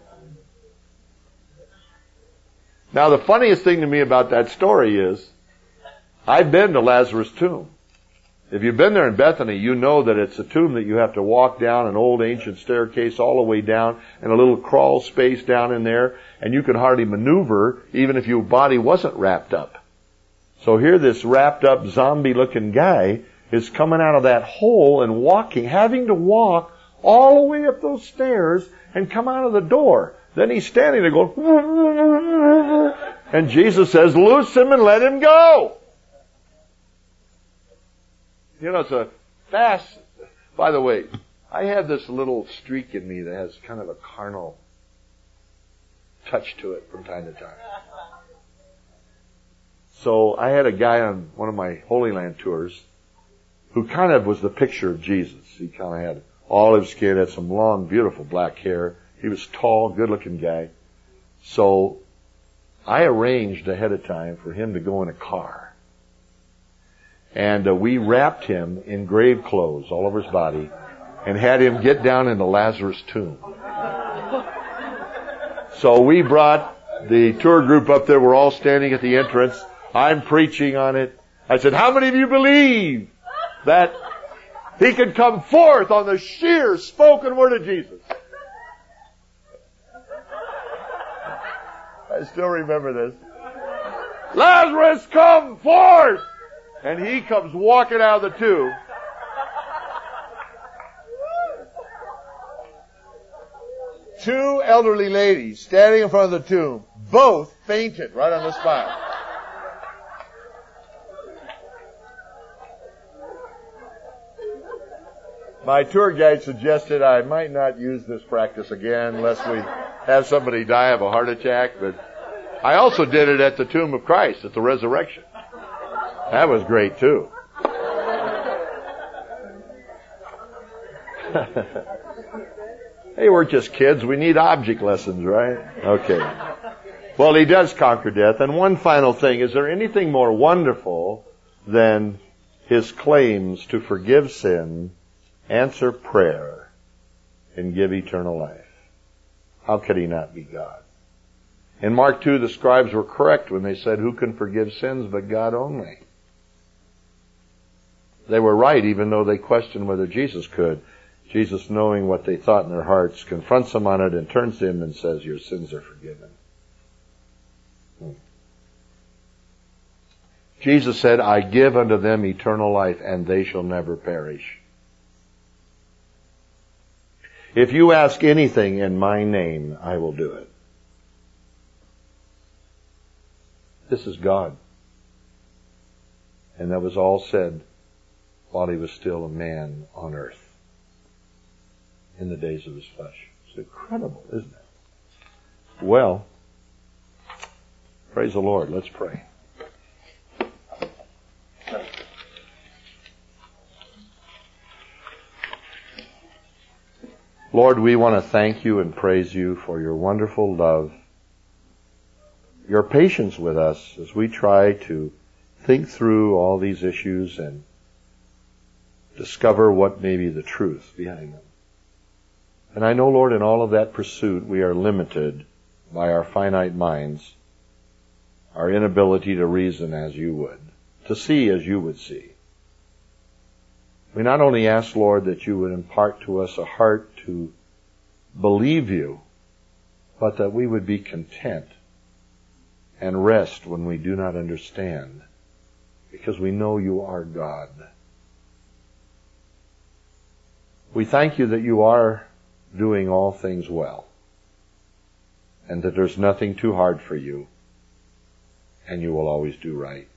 Now the funniest thing to me about that story is, I've been to Lazarus' tomb. If you've been there in Bethany, you know that it's a tomb that you have to walk down an old ancient staircase all the way down and a little crawl space down in there, and you can hardly maneuver even if your body wasn't wrapped up. So here this wrapped up zombie looking guy is coming out of that hole and walking, having to walk all the way up those stairs and come out of the door. Then he's standing there going, and Jesus says, loose him and let him go. You know, it's a fast, by the way, I have this little streak in me that has kind of a carnal touch to it from time to time. So I had a guy on one of my Holy Land tours who kind of was the picture of Jesus. He kind of had olive skin, had some long, beautiful black hair. He was tall, good-looking guy. So I arranged ahead of time for him to go in a car. And uh, we wrapped him in grave clothes all over his body and had him get down into Lazarus' tomb. So we brought the tour group up there. We're all standing at the entrance. I'm preaching on it. I said, how many of you believe that he can come forth on the sheer spoken word of Jesus? I still remember this. Lazarus, come forth! And he comes walking out of the tomb. Two elderly ladies standing in front of the tomb, both fainted right on the spot. My tour guide suggested I might not use this practice again unless we have somebody die of a heart attack, but I also did it at the tomb of Christ, at the resurrection. That was great too. Hey, we're just kids. We need object lessons, right? Okay. Well, he does conquer death. And one final thing, is there anything more wonderful than his claims to forgive sin, answer prayer, and give eternal life? How could he not be God? In Mark two, the scribes were correct when they said, who can forgive sins but God only? They were right, even though they questioned whether Jesus could. Jesus, knowing what they thought in their hearts, confronts them on it and turns to him and says, your sins are forgiven. Hmm. Jesus said, I give unto them eternal life, and they shall never perish. If you ask anything in my name, I will do it. This is God. And that was all said while he was still a man on earth, in the days of his flesh. It's incredible, isn't it? Well, praise the Lord. Let's pray. Lord, we want to thank you and praise you for your wonderful love, your patience with us as we try to think through all these issues and discover what may be the truth behind them. And I know, Lord, in all of that pursuit, we are limited by our finite minds, our inability to reason as you would, to see as you would see. We not only ask, Lord, that you would impart to us a heart to believe you, but that we would be content and rest when we do not understand, because we know you are God. We thank you that you are doing all things well, and that there's nothing too hard for you, and you will always do right.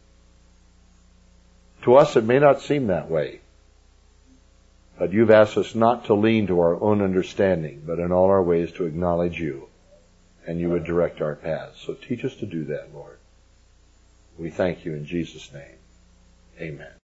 To us it may not seem that way, but you've asked us not to lean to our own understanding, but in all our ways to acknowledge you, and you would direct our paths. So teach us to do that, Lord. We thank you in Jesus' name. Amen.